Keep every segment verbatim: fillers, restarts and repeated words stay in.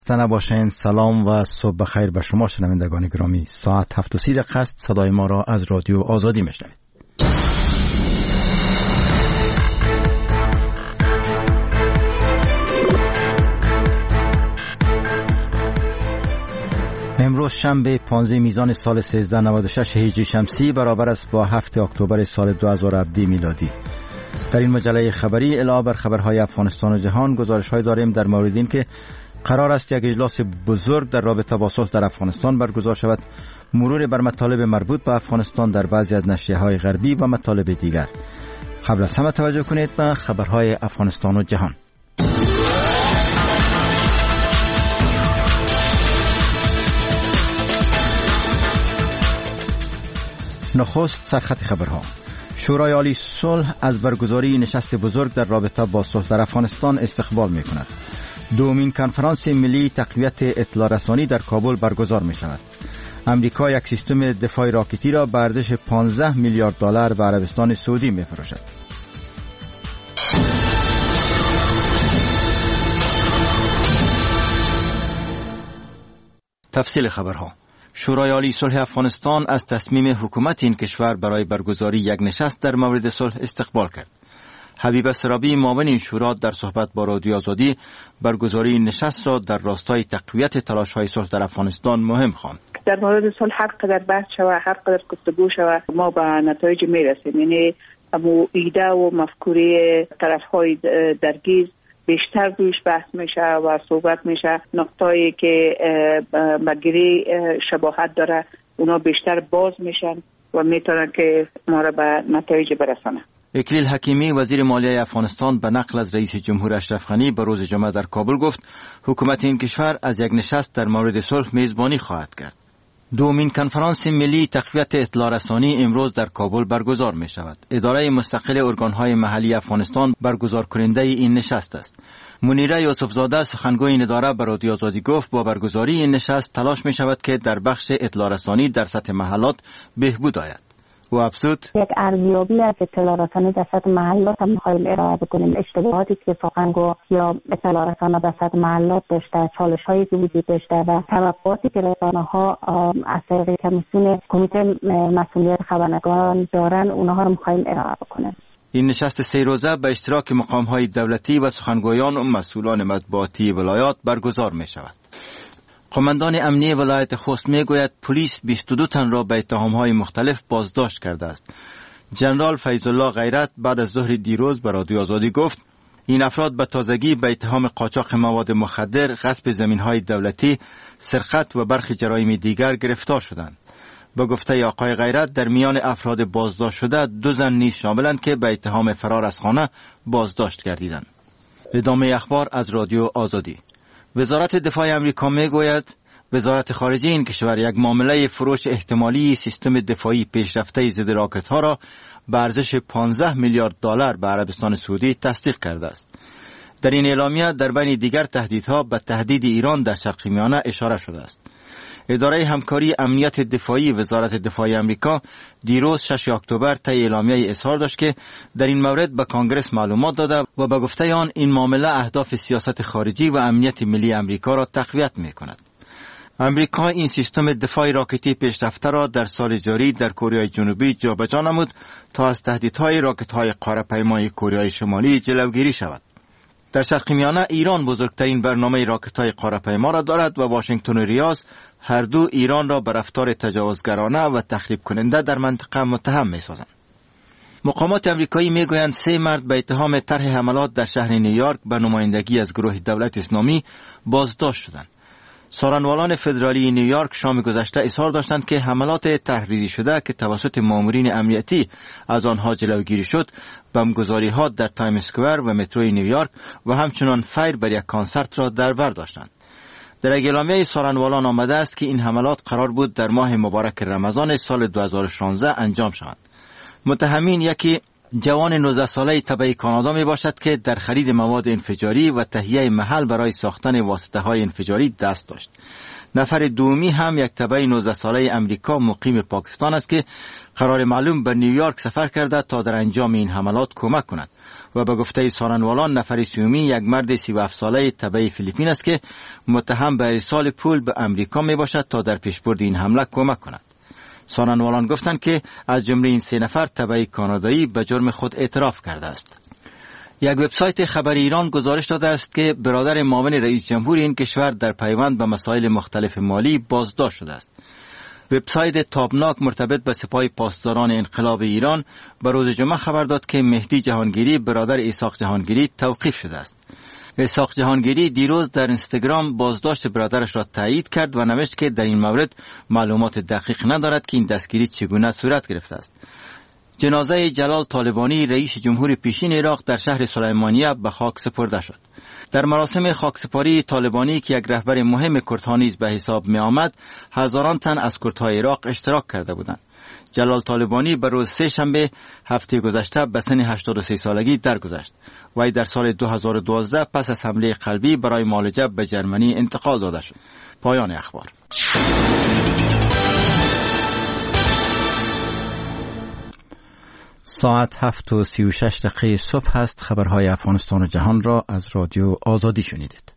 نباشین. سلام و صبح بخیر به شما شنوندگان گرامی. ساعت هفت و سی دقیقه است. صدای ما را از رادیو آزادی میشنوید. امروز شنبه پانزده میزان سال سیزده نود و شش هجری شمسی برابر است با هفت اکتبر سال دو هزار و هفده میلادی. در این مجله خبری علاوه بر خبرهای افغانستان و جهان گزارش‌های داریم در مورد این که قرار است یک اجلاس بزرگ در رابطه با صلح در افغانستان برگزار شود، مرور بر مطالب مربوط به افغانستان در بعضی از نشریه‌های غربی و مطالب دیگر. قبل از همه توجه کنید به خبرهای افغانستان و جهان. نخست سرخط خبرها. شورای عالی صلح از برگزاری نشست بزرگ در رابطه با صلح در افغانستان استقبال می کند. دومین کنفرانس ملی تقویت اطلاع رسانی در کابل برگزار می شود. امریکا یک سیستم دفاع راکتی را به ارزش پانزده میلیارد دلار به عربستان سعودی می فروشد. تفصیل خبرها. شورای عالی صلح افغانستان از تصمیم حکومت این کشور برای برگزاری یک نشست در مورد صلح استقبال کرد. حبیب سرابی معاون این شورا در صحبت با رادیو آزادی برگزاری نشست را در راستای تقویت تلاش‌های صلح در افغانستان مهم خواند. در مورد صلح هر قدر بحث شود، هر قدر گفتگو شود، ما به نتایج میرسیم. یعنی امو ایده و مفکوره طرف‌های درگیر بیشتر رویش بحث میشه و صحبت میشه. نقطه‌ای که مگری شباهت داره اونا بیشتر باز میشن و میتونن که ما را به نتایج برسانه. اکلیل حکیمی وزیر مالیه افغانستان به نقل از رئیس جمهور اشرف غنی به روز جمعه در کابل گفت حکومت این کشور از یک نشست در مورد صلح میزبانی خواهد کرد. دومین کنفرانس ملی تقویت اطلاع رسانی امروز در کابل برگزار می شود. اداره مستقل ارگانهای محلی افغانستان برگزار کننده این نشست است. منیره یوسفزاده سخنگوی این اداره به رادیو آزادی گفت با برگزاری این نشست تلاش می شود که در بخش اطلاع رسانی در سطح محلات بهبود آید. و افزود یک ارزیابی از اطلاع رسانی در سطح محلات هم می‌خوایم ارائه بکنیم. اشتباهاتی که سخنگو یا اطلاع رسانی در سطح محلات داشته، چالش‌هایی که وجود داشته و توقعاتی که رسانه‌ها از طریق کمیسیون کمیته مسئولیت خبرنگاران دارن، اونها رو می‌خوایم ارائه بکنیم. این نشست سه روزه به اشتراک مقام‌های دولتی و سخنگویان و مسئولان مطبوعاتی ولایات برگزار می‌شود. قماندان امنیه ولایت خوست میگوید پلیس بیست و دو تن را به اتهام‌های مختلف بازداشت کرده است. جنرال فیض الله غیرت بعد از ظهر دیروز به رادیو آزادی گفت این افراد به تازگی به اتهام قاچاق مواد مخدر، غصب زمین‌های دولتی، سرقت و برخی جرایم دیگر گرفتار شدند. به گفته آقای غیرت در میان افراد بازداشت شده دو زن نیز شاملند که به اتهام فرار از خانه بازداشت گردیدند. ادامه اخبار از رادیو آزادی. وزارت دفاع امریکا میگوید وزارت خارجه این کشور یک معامله فروش احتمالی سیستم دفاعی پیشرفته ضد راکت‌ها را به ارزش پانزده میلیارد دلار به عربستان سعودی تصدیق کرده است. در این اعلامیه در بین دیگر تهدیدها به تهدید ایران در شرق میانه اشاره شده است. اداره همکاری امنیت دفاعی وزارت دفاع امریکا دیروز شش اکتبر طی اعلامیه اظهار داشت که در این مورد به کانگرس معلومات داده و به گفته آن این معامله اهداف سیاست خارجی و امنیت ملی امریکا را تقویت می‌کند. امریکا این سیستم دفاع راکتی پیشرفته را در سال جاری در کره جنوبی جابجا نمود تا از تهدیدهای راکت‌های قاره‌پیمای کره شمالی جلوگیری شود. در شرق میانه ایران بزرگترین برنامه راکت‌های قاره‌پیما را دارد و واشنگتن و ریاض هر دو ایران را به رفتار تجاوزگرانه و تخریب کننده در منطقه متهم می‌سازند. مقامات آمریکایی میگویند سه مرد به اتهام طرح حملات در شهر نیویورک به نمایندگی از گروه دولت اسلامی بازداشت شدند. سارنوالان فدرالی نیویورک شام گذشته اظهار داشتند که حملات طرحریزی شده که توسط مامورین امنیتی از آنها جلوگیری شد، بمبگذاری‌ها در تایم اسکوئر و متروی نیویورک و همچنان فیر بر یک کنسرت را در بر داشتند. در اعلامیه سارنوالان آمده است که این حملات قرار بود در ماه مبارک رمضان سال دو هزار و شانزده انجام شوند. متهمین یکی جوان نوزده ساله تبع کانادا می باشد که در خرید مواد انفجاری و تهیه محل برای ساختن واسطه های انفجاری دست داشت. نفر دومی هم یک تبع نوزده ساله امریکا مقیم پاکستان است که قرار معلوم به نیویورک سفر کرده تا در انجام این حملات کمک کند و به گفته سارنوالان نفر سومی یک مرد سی و هفت ساله تبع فیلیپین است که متهم به ارسال پول به امریکا می باشد تا در پیشبرد این حمله کمک کند. سارنوالان گفتند که از جمله این سه نفر تبع کانادایی به جرم خود اعتراف کرده است. یک وبسایت خبر ایران گزارش داده است که برادر معاون رئیس جمهور این کشور در پیوند به مسائل مختلف مالی بازداشت شده است. وبسایت تابناک مرتبط به سپاه پاسداران انقلاب ایران به روز جمعه خبر داد که مهدی جهانگیری برادر اسحاق جهانگیری توقیف شده است. اسحاق جهانگیری دیروز در اینستاگرام بازداشت برادرش را تایید کرد و نوشت که در این مورد معلومات دقیق ندارد که این دستگیری چگونه صورت گرفته است. جنازه جلال طالبانی رئیس جمهور پیشین عراق در شهر سلیمانیه به خاک سپرده شد. در مراسم خاکسپاری طالبانی که یک رهبر مهم کردها نیز به حساب می آمد، هزاران تن از کردهای عراق اشتراک کرده بودند. جلال طالبانی به روز سه شنبه هفته گذشته به سن هشتاد و سه سالگی درگذشت. وی در سال دو هزار و دوازده پس از حمله قلبی برای معالجه به جرمنی انتقال داده شد. پایان اخبار. ساعت هفت و سی و شش دقیقه صبح است. خبرهای افغانستان و جهان را از رادیو آزادی شنیدید.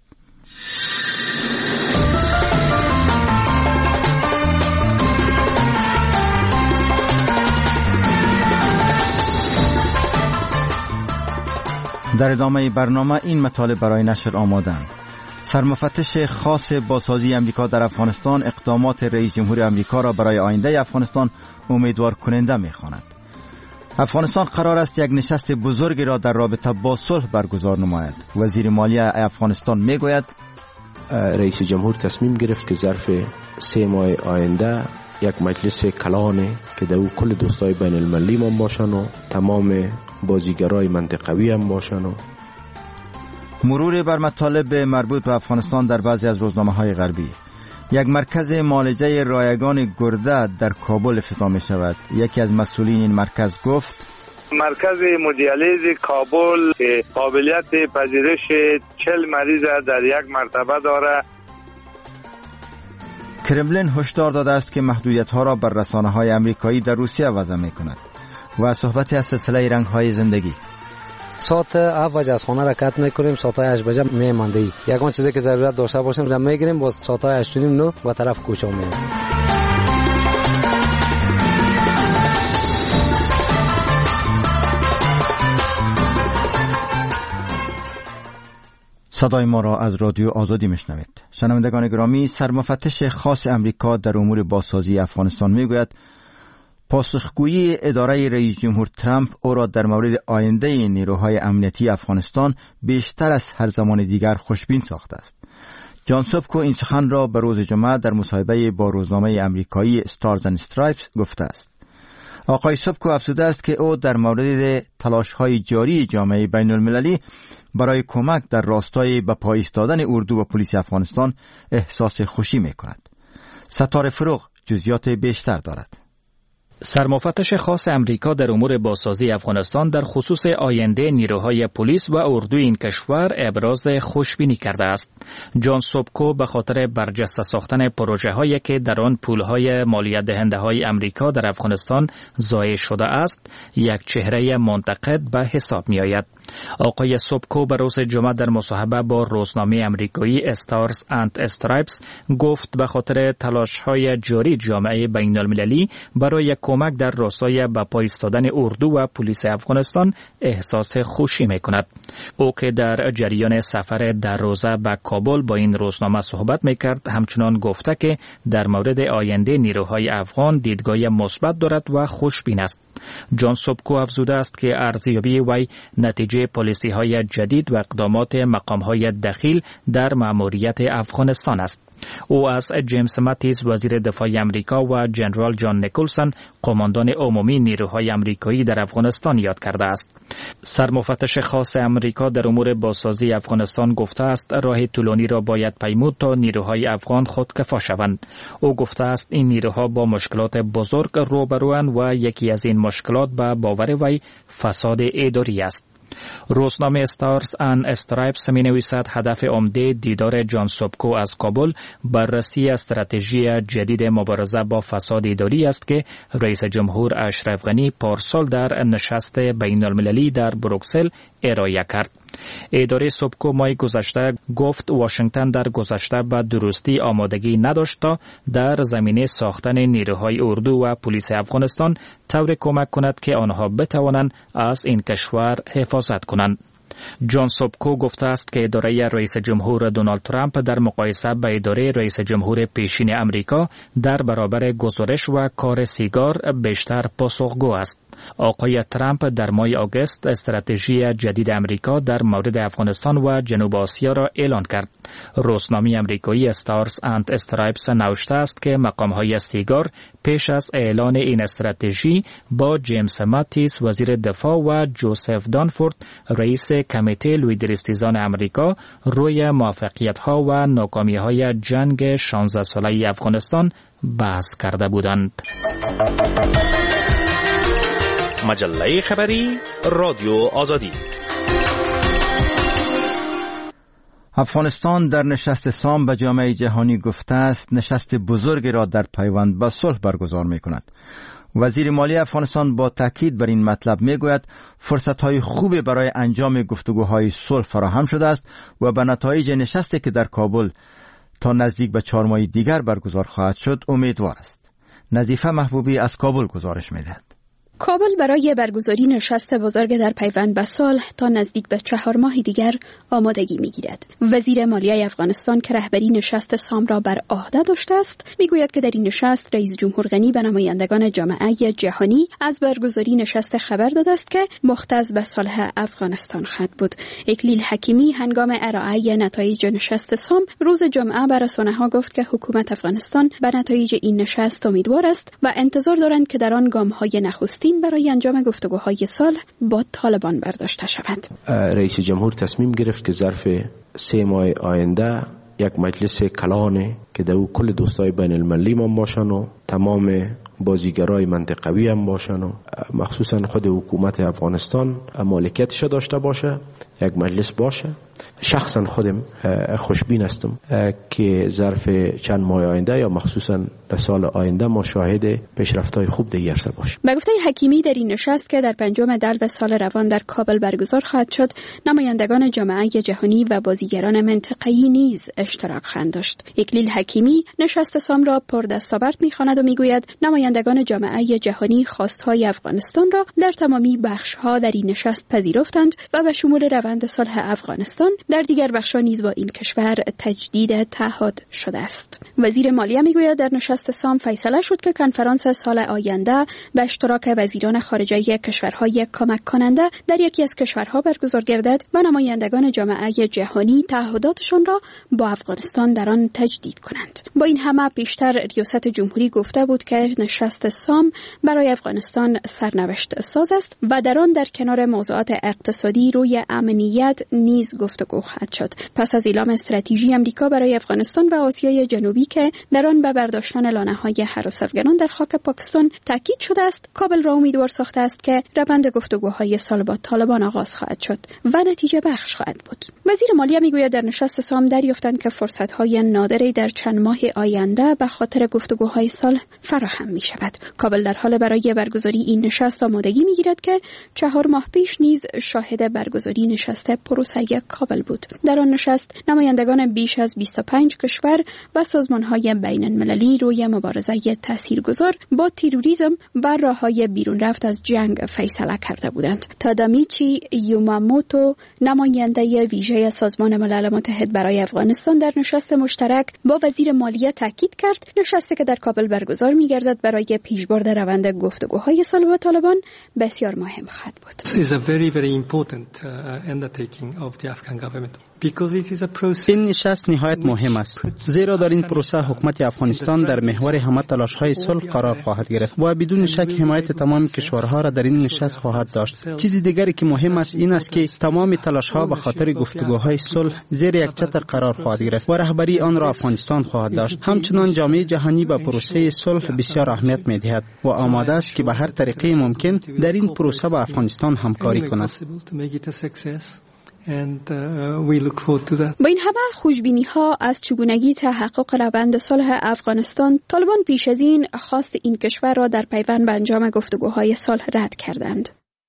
در ادامه برنامه این مطالب برای نشر آمادند. سرمفتش خاص بازسازی امریکا در افغانستان اقدامات رئیس جمهور امریکا را برای آینده افغانستان امیدوار کننده می‌خواند. افغانستان قرار است یک نشست بزرگی را در رابطه با صلح برگزار نماید. وزیر مالیه افغانستان میگوید رئیس جمهور تصمیم گرفت که ظرف سه ماه آینده یک مجلس کلانه که در او کل دوستای بین المللی هم باشن و تمام بازیگرای منطقوی هم باشن. و مرور بر مطالب مربوط به افغانستان در بعضی از روزنامه‌های غربی. یک مرکز معالجه رایگان گرده در کابل افتتاح می شود. یکی از مسئولین این مرکز گفت مرکز مدیالیز کابل که قابلیت پذیرش چهل مریض در یک مرتبه داره. کرملین هشدار داده است که محدودیت‌ها را بر رسانه‌های آمریکایی در روسیه وضع می‌کند. و صحبت از سلسله رنگ‌های زندگی. ساعت هفت بجه از خانه را کت میکنیم، ساعت هشت بجه میماندهی. یگان چیزی که ضرورت داشته باشیم را میگیریم، باز ساعت هشت و نیم نو و طرف کوچه میریم. صدای ما را از رادیو آزادی میشنوید. شنوندگان گرامی، سرمفتش خاص امریکا در امور بازسازی افغانستان میگوید پاسخگویی اداره رئیس جمهور ترامپ او را در مورد آینده نیروهای امنیتی افغانستان بیشتر از هر زمان دیگر خوشبین ساخته است. جان سوبکو این سخن را به روز جمعه در مصاحبه با روزنامه امریکایی استارز اند استرایپس گفته است. آقای سوبکو افزوده است که او در مورد تلاش‌های جاری جامعه بین المللی برای کمک در راستای به پای ایستادن اردو و پلیس افغانستان احساس خوشی می‌کند. ستاره فروغ جزئیات بیشتر دارد. سرمفتش خاص امریکا در امور بازسازی افغانستان در خصوص آینده نیروهای پلیس و اردو این کشور ابراز خوشبینی کرده است. جان سوبکو به خاطر برجسته ساختن پروژه هایی که در آن پولهای مالیات دهنده های امریکا در افغانستان ضایع شده است، یک چهره منتقد به حساب می آید. آقای سوبکو به روز جمعه در مصاحبه با روزنامه امریکایی استارز اند استرایپس گفت به خاطر تلاش‌های جاری جامعه بین المللی برای کمک در راستای به پای ایستادن اردو و پلیس افغانستان احساس خوشی می‌کند. او که در جریان سفر در روزه به کابل با این روزنامه صحبت می‌کرد، همچنان گفته که در مورد آینده نیروهای افغان دیدگاه مثبت دارد و خوشبین است. جان سوبکو افزوده است که ارزیابی وی نتیجه درباره پالیسی های جدید و اقدامات مقام های دخیل در مأموریت افغانستان است. او از جیمز ماتیس وزیر دفاع امریکا و جنرال جان نیکلسون قماندان عمومی نیروهای امریکایی در افغانستان یاد کرده است. سرمفتش خاص امریکا در امور بازسازی افغانستان گفته است راه طولانی را باید پیمود تا نیروهای افغان خودکفا شوند. او گفته است این نیروها با مشکلات بزرگ روبروند و یکی از این مشکلات به باور وی فساد اداری است. روزنامه استارز ان استرایپس می نویسد هدف عمده دیدار جان سوبکو از کابل بررسی استراتژی جدید مبارزه با فساد اداری است که رئیس جمهور اشرف غنی پارسال در نشست بین المللی در بروکسل ارائه کرد. اداره سوبکو ماه گذشته گفت واشنگتن در گذشته به درستی آمادگی نداشت تا در زمینه ساختن نیروهای اردو و پلیس افغانستان طور کمک کند که آنها بتوانند از این کشور حفاظت کنند. جان سوبکو گفته است که اداره رئیس جمهور دونالد ترامپ در مقایسه با اداره رئیس جمهور پیشین امریکا در برابر گزارش و کار سیگار بیشتر پاسخگو است. آقای ترامپ در ماه آگوست استراتژی جدید امریکا در مورد افغانستان و جنوب آسیا را اعلان کرد. روزنامه امریکایی استارز اند استرایپس نوشته است که مقام‌های سیگار پیش از اعلان این استراتژی با جیمز ماتیس وزیر دفاع و جوزف دانفورد رئیس کمیته لویدرستیزان امریکا روی موفقیت‌ها و ناکامی‌های جنگ شانزده ساله افغانستان بحث کرده بودند. مجله خبری رادیو آزادی. افغانستان در نشست سام به جامعه جهانی گفته است نشست بزرگی را در پیوند به صلح برگزار می کند. وزیر مالی افغانستان با تاکید بر این مطلب می گوید فرصت‌های خوبی برای انجام گفتگوهای صلح فراهم شده است و به نتایج نشستی که در کابل تا نزدیک به چهار ماه دیگر برگزار خواهد شد امیدوار است. نظیفه محبوبی از کابل گزارش می دهد. کابل برای برگزاری نشست بزرگ در پیوند به صلح تا نزدیک به چهار ماه دیگر آمادگی می‌گیرد. وزیر مالیه افغانستان که رهبری نشست سام را بر عهده داشته است، می‌گوید که در این نشست رئیس جمهور غنی به نمایندگان جامعه جهانی از برگزاری نشست خبر داده است که مختص به صلح افغانستان خواهد بود. اکلیل حکیمی هنگام ارائه نتایج نشست سام روز جمعه به رسانه‌ها گفت که حکومت افغانستان به نتایج این نشست امیدوار است و انتظار دارند که در آن گام‌های نخستین برای انجام گفتگوهای صلح با طالبان برداشته شود. رئیس جمهور تصمیم گرفت که ظرف سه ماه آینده یک مجلس کلانه که در او کل دوستای بین المللی ما باشن و تمام بازیگرای منطقوی هم باشن و مخصوصا خود حکومت افغانستان مالکیتش داشته باشه، یک مجلس باشه. شخصا خودم خوشبین هستم که ظرف چند ماه آینده یا مخصوصا در سال آینده ما شاهد پیشرفت‌های خوب در عرصه باشیم. به گفته حکیمی در این نشست که در پنجم دلو سال روان در کابل برگزار خواهد شد، نمایندگان جامعه جهانی و بازیگران منطقه‌ای نیز اشتراک خواهند داشت. اکلیل حکیمی نشست سام را پردستاورد می‌خواند و می‌گوید نمایندگان جامعه جهانی خواست‌های افغانستان را در تمامی بخش‌ها در این نشست پذیرفتند و به شمول روند صلح افغانستان در دیگر بخش‌ها نیز با این کشور تجدید تعهد شده است. وزیر مالیه میگوید در نشست سام فیصله شد که کنفرانس سال آینده به اشتراک وزیران خارجه کشورهای کمک کننده در یکی از کشورها برگزار گردد و نمایندگان جامعه جهانی تعهداتشان را با افغانستان در آن تجدید کنند. با این همه پیشتر ریاست جمهوری گفته بود که نشست سام برای افغانستان سرنوشت ساز است و در آن در کنار موضوعات اقتصادی روی امنیت نیز گفتگو خواهد شد. پس از اعلام استراتژی امریکا برای افغانستان و آسیای جنوبی که در آن به برداشتن لانه‌های هراس افغانان در خاک پاکستان تاکید شده است، کابل را امیدوار ساخته است که روند گفتگوهای صلح با طالبان آغاز خواهد شد و نتیجه بخش خواهد بود. وزیر مالیه میگوید در نشست سام دریافتند که فرصت‌های نادری در چند ماه آینده به خاطر گفتگوهای صلح فراهم می شود. کابل در حال برای برگزاری این نشست آمادگی می‌گیرد که چهار ماه پیش نیز شاهد برگزاری نشست نشست پروسه کابل بود. در آن نشست نمایندگان بیش از بیست و پنج کشور و سازمان‌های بین‌المللی روی مبارزه تاثیرگذار با تروریسم و راه‌های بیرون رفت از جنگ فیصله کرده بودند. تادامیچی یوماموتو نماینده ویژه سازمان ملل متحد برای افغانستان در نشست مشترک با وزیر مالیه تاکید کرد نشستی که در کابل برگزار می‌گردد برای پیشبرد روند گفتگوهای صلح با طالبان بسیار مهم خواهد بود. این نشست نهایت مهم است زیرا در این پروسه حکومت افغانستان در محور همه تلاش‌های صلح قرار خواهد گرفت و بدون شک حمایت تمام کشورها را در این نشست خواهد داشت. چیز دیگری که مهم است این است که تمام تلاش‌ها به خاطر گفتگوهای صلح زیر یک چتر قرار خواهد گرفت و رهبری آن را افغانستان خواهد داشت. همچنین جامعه جهانی به پروسه صلح بسیار اهمیت می‌دهد و آماده است که به هر طریقه ممکن در این پروسه با افغانستان همکاری کند. And, uh, we look forward to that. با این همه خوشبینی ها از چگونگی تحقق روند صلح افغانستان، طالبان پیش از این خواست این کشور را در پیوند به انجام گفتگوهای صلح رد کردند.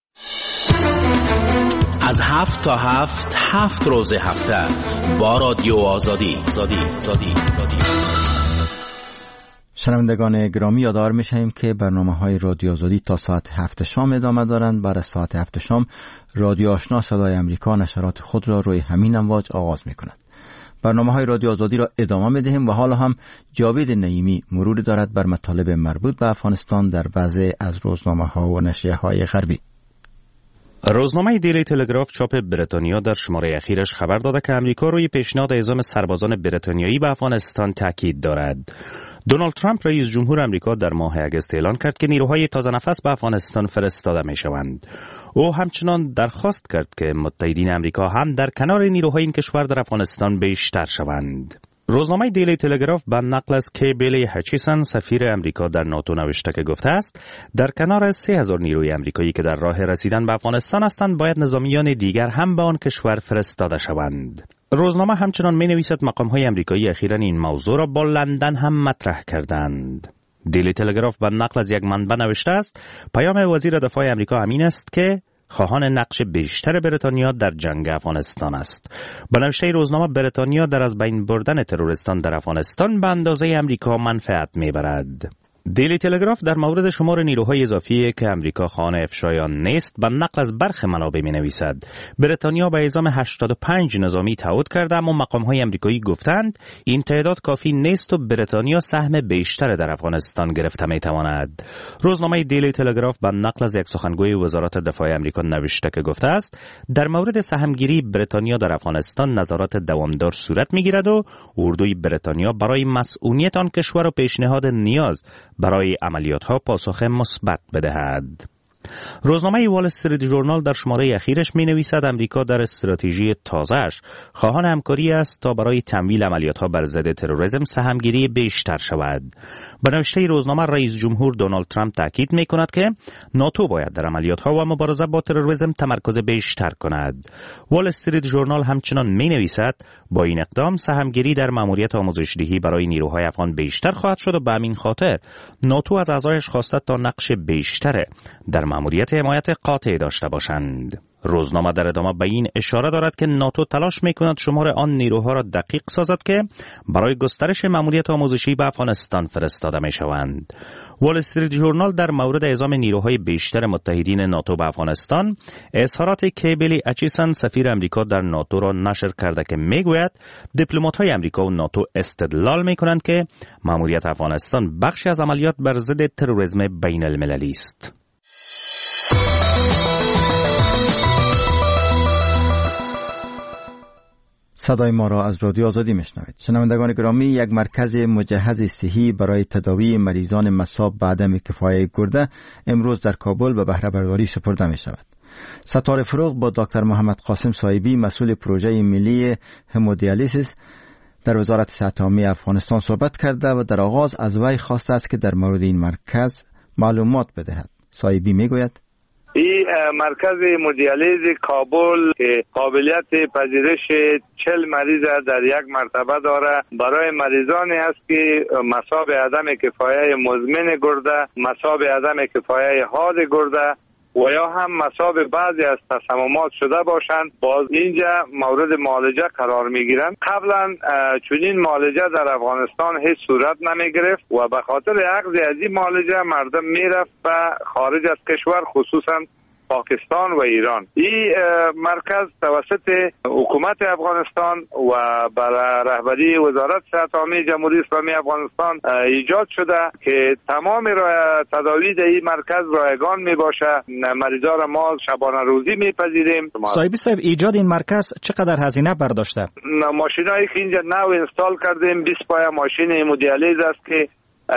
از هفت تا هفت هفت روز هفته با رادیو آزادی آزادی آزادی آزادی. شنوندگان گرامی یادآور می‌شویم که برنامه‌های رادیو آزادی تا ساعت هفت شام ادامه دارند. بعد از ساعت هفت شام رادیو آشنا صدای امریکا نشرات خود را روی همین امواج آغاز می‌کند. برنامه‌های رادیو آزادی را ادامه می‌دهیم و حالا هم جاوید نعیمی مروری دارد بر مطالب مربوط به افغانستان در بعضی از روزنامه‌ها و نشریه‌های غربی. روزنامه دیلی تلگراف چاپ بریتانیا در شماره اخیرش خبر داده که امریکا روی پیشنهاد اعزام سربازان بریتانیایی به افغانستان تاکید دارد. دونالد ترامپ رئیس جمهور امریکا در ماه اگست اعلان کرد که نیروهای تازه نفس به افغانستان فرستاده می شوند. او همچنان درخواست کرد که متحدین امریکا هم در کنار نیروهای این کشور در افغانستان بیشتر شوند. روزنامه دیلی تلگراف به نقل از کی بیلی هچیسن سفیر امریکا در ناتو نوشته که گفته است در کنار سه هزار نیروی امریکایی که در راه رسیدن به افغانستان هستند باید نظامیان دیگر هم به آن کشور فرستاده شوند. روزنامه همچنان می نویسد مقام‌های امریکایی اخیراً این موضوع را با لندن هم مطرح کردند. دیلی تلگراف به نقل از یک منبع نوشته است پیام وزیر دفاع امریکا همین است که خواهان نقش بیشتر بریتانیا در جنگ افغانستان است. به نوشته روزنامه بریتانیا در از بین بردن تروریستان در افغانستان به اندازه امریکا منفعت میبرد. دیلی تلگراف در مورد شمار نیروهای اضافی که امریکا خواهان افشای آن نیست به نقل از برخی منابع می نویسد بریتانیا به اعزام هشتاد و پنج نظامی تعهد کرده اما مقام‌های امریکایی گفتند این تعداد کافی نیست و بریتانیا سهم بیشتر در افغانستان گرفته می تواند. روزنامه دیلی تلگراف به نقل از یک سخنگوی وزارت دفاع امریکا نوشته که گفته است در مورد سهمگیری بریتانیا در افغانستان نظارت دوامدار صورت می گیرد و اردوی بریتانیا برای مسئولیت آن کشور و پیشنهاد نیاز برای عملیات‌ها پاسخ مثبت بدهد. روزنامه وال استریت ژورنال در شماره اخیرش می‌نویسد امریکا در استراتژی تازه‌اش خواهان همکاری است تا برای تمویل عملیات‌ها بر ضد تروریسم سهمگیری بیشتر شود. به نوشته روزنامه رئیس جمهور دونالد ترامپ تاکید می‌کند که ناتو باید در عملیات‌ها و مبارزه با تروریسم تمرکز بیشتر کند. وال استریت ژورنال همچنان می‌نویسد با این اقدام سهمگیری در مأموریت آموزش‌دهی برای نیروهای افغان بیشتر خواهد شد و به همین خاطر ناتو از اعضایش خواسته تا نقش بیشتر در مأموریت حمایت قاطع داشته باشند. روزنامه در ادامه به این اشاره دارد که ناتو تلاش می‌کند شمار آن نیروها را دقیق سازد که برای گسترش مأموریت آموزشی به افغانستان فرستاده می‌شوند. وال استریت ژورنال در مورد اعزام نیروهای بیشتر متحدین ناتو به افغانستان اظهارات کیبلی اچیسن سفیر امریکا در ناتو را نشر کرده که میگوید دیپلمات‌های امریکا و ناتو استدلال می‌کنند که مأموریت افغانستان بخشی از عملیات بر ضد تروریسم بین‌المللی است. صدای ما را از رادیو آزادی میشنوید. شنوندگان گرامی، یک مرکز مجهز صحی برای تداوی مریضان مصاب به عدم کفایت گرده امروز در کابل به بهره برداری سپرده می شود. ستاره فروغ با دکتر محمد قاسم صاحبی مسئول پروژه ملی همودیالیسیس در وزارت صحت عامه افغانستان صحبت کرده و در آغاز از وی خواسته است که در مورد این مرکز معلومات بدهد. صاحبی می گوید این مرکز همودیالیز کابل که قابلیت پذیرش چهل مریض در یک مرتبه داره برای مریضانی است که مصاب عدم کفایت مزمن گرده، مصاب عدم کفایت حاد گرده و یا هم مصاب بعضی از تصممات شده باشند، باز اینجا مورد معالجه قرار میگیرند. قبلا چنین معالجه در افغانستان هیچ صورت نمی گرفت و به خاطر عقد از این معالجه مردم میرفت و خارج از کشور، خصوصا پاکستان و ایران. این مرکز توسط حکومت افغانستان و برای رهبری وزارت صحت عامه جمهوری اسلامی افغانستان ایجاد شده که تمام تداوی در این مرکز رایگان می باشه. مریضا را ما شبانه روزی میپذیریم. صاحبی صاحب، ایجاد این مرکز چقدر هزینه برداشته؟ ماشینایی که اینجا نو اینستال کردیم بیست پای ماشین همودیالیز است که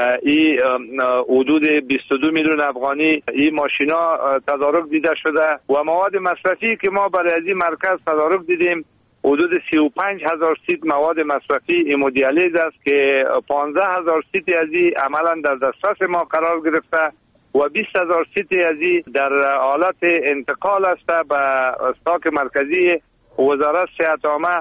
این حدود بیست و دو میلیون افغانی این ماشینا تدارک دیده شده و مواد مصرفی که ما برای از این مرکز تدارک دیدیم حدود سی و پنج هزار سیت مواد مصرفی همودیالیز است که پانزده هزار سیت از این عملا در دسترس ما قرار گرفته و بیست هزار سیت از این در حالت انتقال است به استاک مرکزی وزارت صحت عامه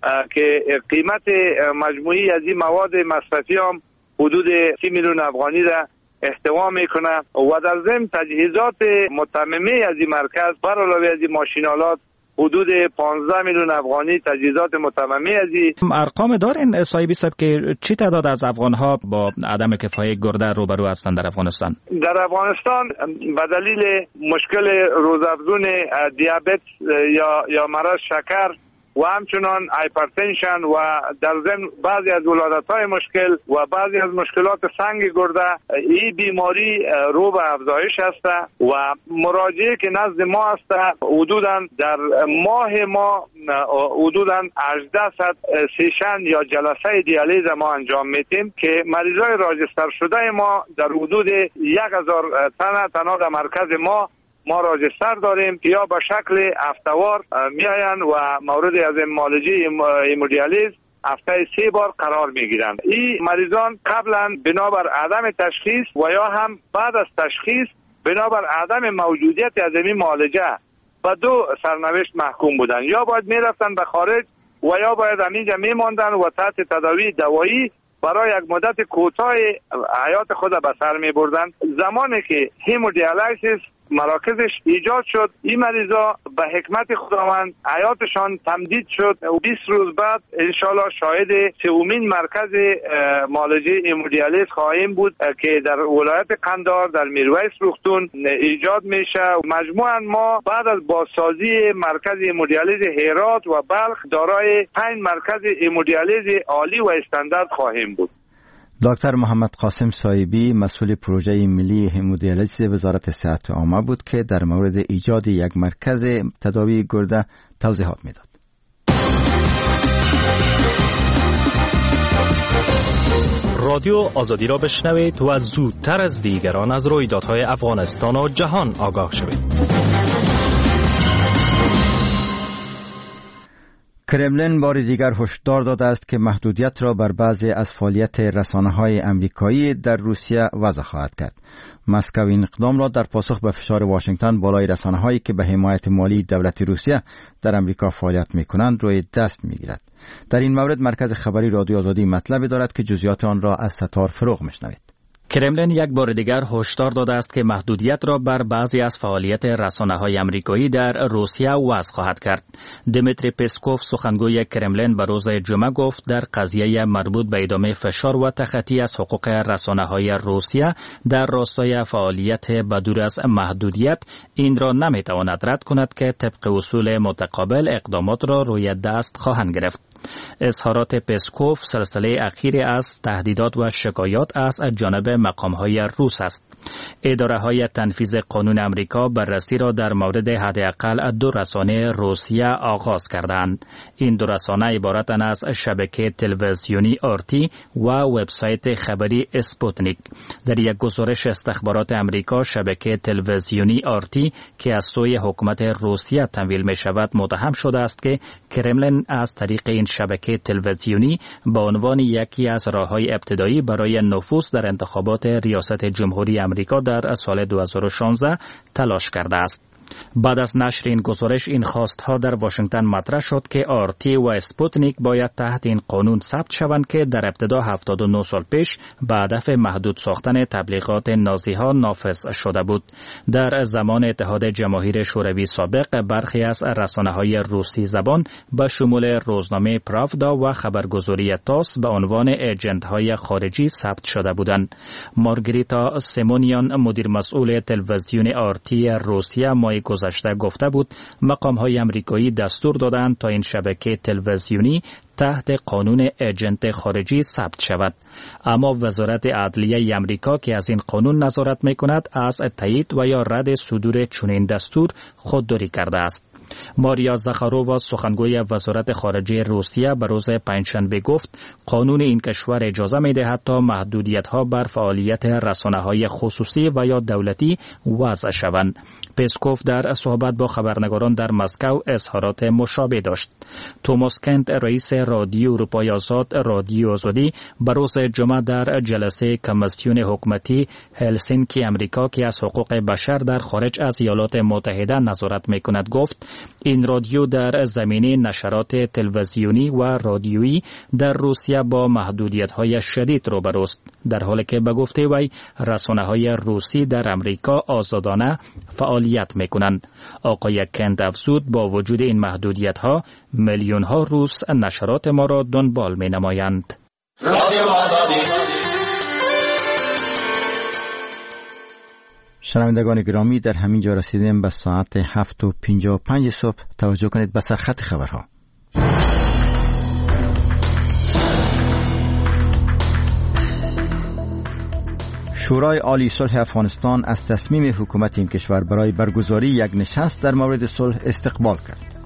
که قیمت مجموعی از این مواد مصرفی هم حدود سی میلیون افغانی را احتوا میکنه و در ضمن تجهیزات متممه از این مرکز بر علاوه از این ماشینالات حدود پانزده میلیون افغانی تجهیزات متممه از این. ارقام دارین صاحبی صاحب که چی تعداد از افغانها با عدم کفایت گرده روبرو هستند در افغانستان؟ در افغانستان به دلیل مشکل روزافزون دیابت یا یا مرض شکر و همچنان هایپرتنشن و در ضمن بعضی از ولادت‌های مشکل و بعضی از مشکلات سنگ گرده این بیماری رو به افزایش است و مراجعه که نزد ما است حدوداً در ماه ما حدوداً هجده صد سیشن یا جلسه دیالیز ما انجام میتیم که مریضای راجستر شده ما در حدود یک هزار تن تنها در مرکز ما ما راجستر داریم که یا به شکل هفته‌وار میاین و مورد از معالجه همودیالیز هفته سه بار قرار میگیرند. این مریضان قبلا بنابر عدم تشخیص و یا هم بعد از تشخیص بنابر عدم موجودیت از این معالجه و دو سرنوشت محکوم بودن، یا باید میرفتن به خارج و یا باید همینجا میماندن و تحت تداوی دوایی برای یک مدت کوتاه حیات خود به سر می بردن. زمانی که همودیالیسیس مراکزش ایجاد شد این مریضا به حکمت خداوند حیاتشان تمدید شد و بیست روز بعد انشالله شاهد سومین مرکز معالجه همودیالیز خواهیم بود که در ولایت قندهار در میرویس روغتون ایجاد میشه. مجموعاً ما بعد از بازسازی مرکز همودیالیز هرات و بلخ دارای پنج مرکز همودیالیز عالی و استاندارد خواهیم بود. دکتر محمد قاسم صایبی مسئول پروژه ملی همودیالیز وزارت صحت عامه بود که در مورد ایجاد یک مرکز تداوی گرده توضیحات میداد. رادیو آزادی را بشنوید و زودتر از دیگران از رویدادهای افغانستان و جهان آگاه شوید. کرملین بار دیگر هشدار داده است که محدودیت را بر بعضی از فعالیت رسانه‌های امریکایی در روسیه وضع خواهد کرد. مسکو این اقدام را در پاسخ به فشار واشنگتن بالای رسانه‌هایی که به حمایت مالی دولت روسیه در امریکا فعالیت می‌کنند روی دست می‌گیرد. در این مورد مرکز خبری رادیو آزادی مطلبی دارد که جزئیات آن را از ستار فروغ می‌شنوید. کرملین یک بار دیگر هشدار داده است که محدودیت را بر بعضی از فعالیت رسانه‌های آمریکایی در روسیه وضع خواهد کرد. دمیتری پسکوف سخنگوی کرملین به روز جمعه گفت در قضیه مربوط به ادامه فشار و تخطی از حقوق رسانه‌های روسیه در راستای فعالیت بدور از محدودیت این را نمی‌تواند رد کند که طبق اصول متقابل اقدامات را روی دست خواهند گرفت. اظهارات پسکوف سلسله اخیری از تهدیدات و شکایات از جانب مقام‌های روس است. اداره‌های تنفیذ قانون امریکا بررسی را در مورد حداقل دو رسانه روسیه آغاز کردند. این دو رسانه عبارتند از شبکه تلویزیونی آرتی و وبسایت خبری اسپوتنیک. در یک گزارش استخبارات امریکا شبکه تلویزیونی آرتی که از سوی حکومت روسیه تمویل می شود متهم شده است که کرملین از طریق این شبکه تلویزیونی به عنوان یکی از راه‌های ابتدایی برای نفوذ در انتخابات ریاست جمهوری امریکا در سال دو هزار و شانزده تلاش کرده است. بعد از نشر این گزارش این خواستها در واشنگتن مطرح شد که آرتی و اسپوتنیک باید تحت این قانون ثبت شوند که در ابتدا هفتاد و نه سال پیش به هدف محدود ساختن تبلیغات نازی‌ها نافذ شده بود. در زمان اتحاد جماهیر شوروی سابق برخی از رسانه‌های روسی زبان به شمول روزنامه پراودا و خبرگزاری تاس به عنوان ایجنت‌های خارجی ثبت شده بودند. مارگریتا سیمونیان مدیر مسئول تلویزیون آرتی روسیه ماه گذشته گفته بود مقام‌های آمریکایی دستور دادند تا این شبکه تلویزیونی تحت قانون ایجنت خارجی ثبت شود، اما وزارت عدلیه آمریکا که از این قانون نظارت می‌کند از تایید و یا رد صدور چنین دستور خودداری کرده است. ماریا زاخارووا سخنگوی وزارت خارجه روسیه به روز پنجشنبه گفت قانون این کشور اجازه می‌دهد تا محدودیت‌ها بر فعالیت رسانه‌های خصوصی و یا دولتی وضع شوند. پسکوف در صحبت با خبرنگاران در مسکو اظهارات مشابه داشت. توماس کنت رئیس رادیو اروپای آزاد رادیو آزادی به روز جمعه در جلسه کمیسیون حکومتی هلسینکی آمریکا که از حقوق بشر در خارج از ایالات متحده نظارت می‌کند گفت این رادیو در زمینه نشرات تلویزیونی و رادیویی در روسیه با محدودیت‌های شدید روبروست، در حالی که به گفته وی رسانه‌های روسی در آمریکا آزادانه فعالیت می‌کنند. آقای کنت افزود با وجود این محدودیت‌ها میلیون‌ها روس نشرات ما را دنبال می‌نمایند. رادیو آزادی. شنوندگان گرامی، در همین جا رسیدیم به ساعت هفت و پنجاه و پنج صبح. توجه کنید به سرخط خبرها. شورای عالی صلح افغانستان از تصمیم حکومت این کشور برای برگزاری یک نشست در مورد صلح استقبال کرد.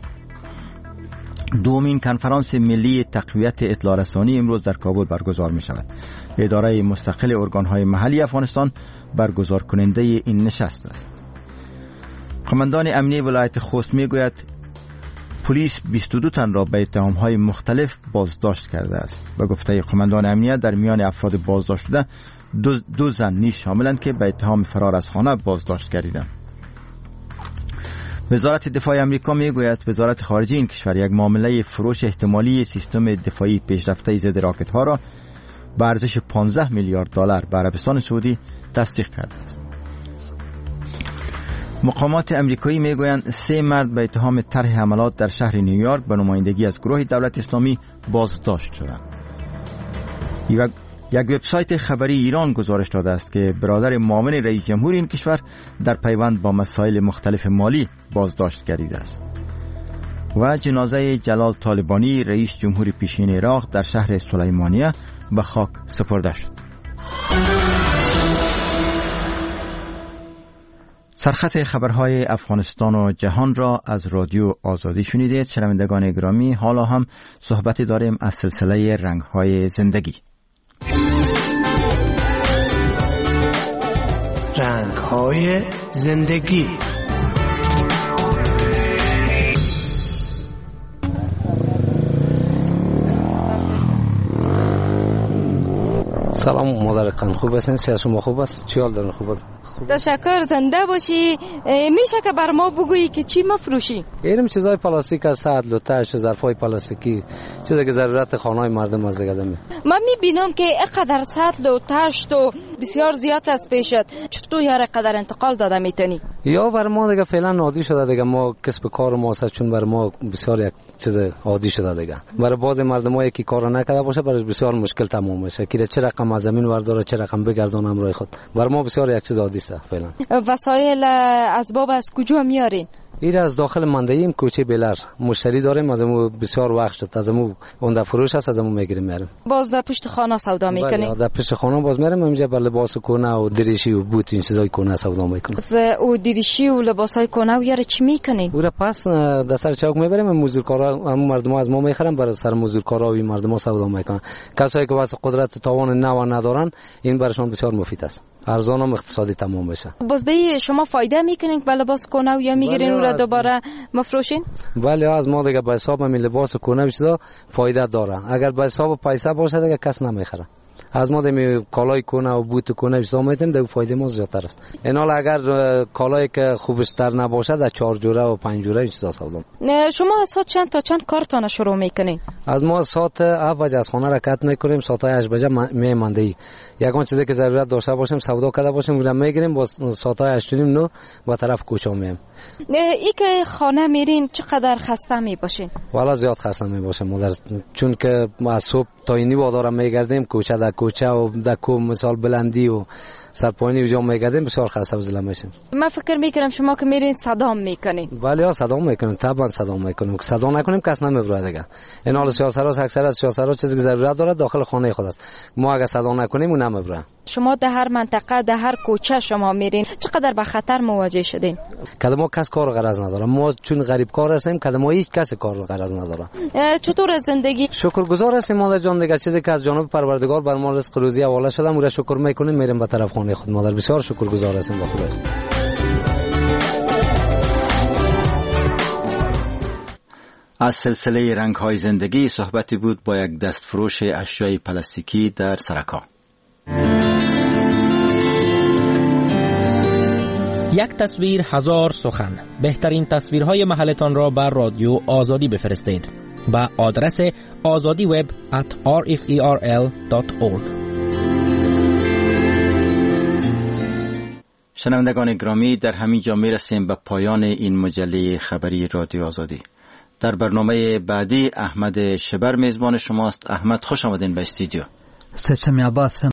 دومین کنفرانس ملی تقویت اطلاع رسانی امروز در کابل برگزار می شود. اداره مستقل ارگان‌های محلی افغانستان برگزار کننده این نشست است. قماندان امنیه ولایت خوست می گوید پلیس بیست و دو تن را به اتهام‌های مختلف بازداشت کرده است. به گفته قماندان امنیه در میان افراد بازداشت شده دو, دو زن نیز شاملند که به اتهام فرار از خانه بازداشت گردیدند. وزارت دفاع آمریکا میگوید وزارت خارجه این کشور یک معامله فروش احتمالی سیستم دفاعی پیشرفته ضد راکت ها را به ارزش پانزده میلیارد دلار به عربستان سعودی تصدیق کرده است. مقامات آمریکایی میگویند سه مرد به اتهام طرح حملات در شهر نیویورک به نمایندگی از گروه دولت اسلامی بازداشت شدند. یک وبسایت خبری ایران گزارش داده است که برادر معاون رئیس جمهور این کشور در پیوند با مسائل مختلف مالی بازداشت گردیده است. و جنازه جلال طالبانی رئیس جمهور پیشین عراق در شهر سلیمانیه به خاک سپرده شد. سرخط خبرهای افغانستان و جهان را از رادیو آزادی شنیدید. شنوندگان گرامی، حالا هم صحبتی داریم از سلسله رنگ‌های زندگی. رنگ‌های زندگی. سلام مادر قند، خوب هستین؟ سیاست شما خوب است؟ چی حال دارین؟ خوب است؟ تشکر، زنده باشی. میشه که بر ما بگویی که چی مفروشی؟ اینم چیزای پلاستیک است، سطل و تش و ظرفای پلاستیکی، چیزی که ضرورت خانه‌های مردم از دیگه داره. من میبینم که اینقدر سطل و تشت و بسیار زیاد است پیشت، چطور یار قدر انتقال داده میتونی؟ یا بر ما دیگه فعلا عادی شده دیگه، ما کسب کار ما است، چون بر ما بسیار یک چیز عادی شده دیگه. برای بعضی مردمایی که کار نکرده باشه برای بسیار مشکل تمام میشه که چه رقم از زمین ورداره چه رقم بگردونه همراه خود. برای ما بسیار یک چیز عادی است فعلا. وسایل اسباب از کجا میارین؟ این از داخل مندهیم کوچه بلر مشتری داریم، از امو بسیار وقت شد، از امو اون فروش است، از امو میگیریم میاریم. باز در پشت خانه سودا میکنیم؟ در پشت خانه باز میریم اینجا بر لباس کونه و دریشی و بوت این چیزای کونه سودا میکنیم. از او دریشی و لباسای کونه و یاره چی میکنین؟ او را پس در سر چوک میبریم، مزدورکارا هم مردم از ما میخرن، برای سر مزدورکارا و این مردم سودا میکنن. کسایی که واسه قدرت تاوان نو ندارن این برشون بسیار مفید است، ارزان هم اقتصادی تمام بشه. بازده شما فایده میکنین با لباس کونه و یا میگیرین او را دوباره مفروشین؟ بله، از ما دیگه به حساب می لباس کونه و چیزا فایده داره. اگر به حساب پیسه باشه دیگه کس نمیخره. از ما دمی کالای کنه و بوت کنه حساب میتیم در فایده ما زیادتر است. اینال اگر کالایی که خوبشتر نباشه در چهار جوره و پنج جوره این چیزا سودا. شما از ساعت چند تا چند کارتان شروع میکنین؟ از ما ساعت هفت بجه از خانه رکت میکنیم، ساعت هشت بجه میماندهی. یگان چیزی که ضرورت داشته باشیم سودا کرده باشیم میرم میگیریم، با ساعت هشت نیم نو با طرف کوچه میایم. ای که خانه میرین چقدر خسته میباشین؟ والا زیاد خسته میباشم مادر، چون که از صبح تا اینی بازار میگردیم، کوچه در کوچه و در کو مثال بلندی و سرپایینی و جا میگردیم، بسیار خسته و ضله میشیم. من فکر میکنم شما که میرین صدام میکنین. ولی ها صدام میکنیم، طبعا صدام میکنیم. که صدا نکنیم کس نمیبره دیگه. این حال سیاست‌ها اکثر از سیاست‌ها چیزی که ضرورت داره داخل خانه خود است. ما اگه صدا نکنیم اون نمیبره. شما در هر منطقه در هر کوچه شما میرین چقدر به خطر مواجه شدین؟ که ما کس کار غرض نداره، ما چون غریب کار هستیم که ما هیچ کس کار غرض نداره. چطور زندگی؟ شکرگزار هستیم مادر جان دیگه، چیزی که از جانب پروردگار بر ما رزق روزی حواله شده اون را شکر میکنیم، میریم به طرف خانه خود. مادر بسیار شکرگزار هستیم به خدا. از سلسله رنگ‌های زندگی صحبتی بود با یک دستفروش اشیای پلاستیکی در سرکا. یک تصویر هزار سخن. بهترین تصویرهای محلتان را بر رادیو آزادی بفرستید با آدرس آزادی وب ات آر اف ای آر ال دات اورگ. شنوندگان گرامی، در همین جا می رسیم به پایان این مجله خبری رادیو آزادی. در برنامه بعدی احمد شبر میزبان شماست. احمد خوش آمدین به استودیو. سچمی عباس.